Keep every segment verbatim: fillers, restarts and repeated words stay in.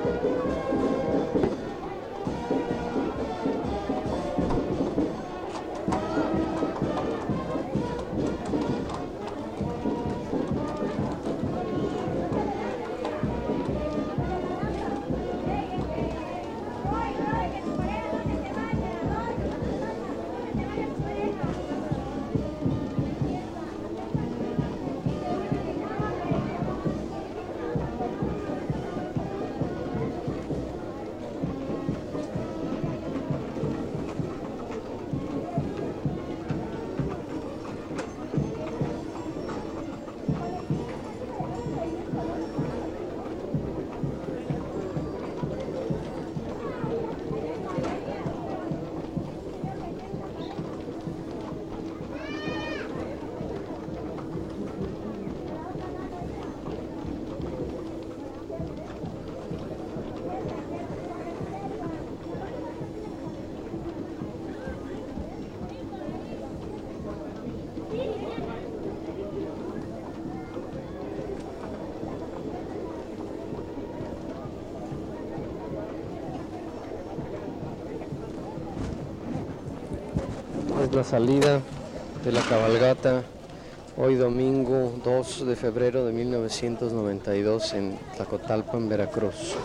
Es la salida de la cabalgata hoy domingo dos de febrero de mil novecientos noventa y dos en Tlacotalpan, Veracruz.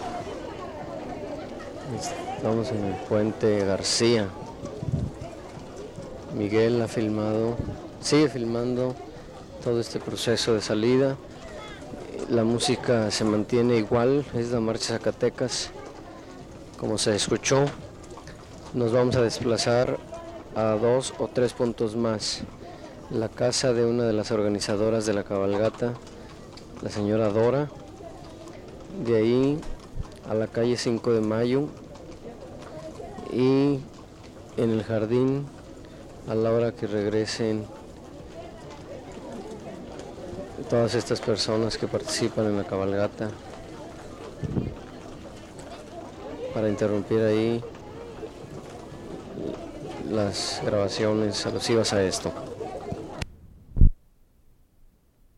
Estamos en el puente García. Miguel ha filmado, sigue filmando todo este proceso de salida. La música se mantiene igual, es la Marcha Zacatecas, como se escuchó. Nos vamos a desplazar a dos o tres puntos más. La casa de una de las organizadoras de la cabalgata, la señora Dora. De ahí a la calle cinco de mayo y en el jardín a la hora que regresen todas estas personas que participan en la cabalgata, para interrumpir ahí las grabaciones alusivas a esto.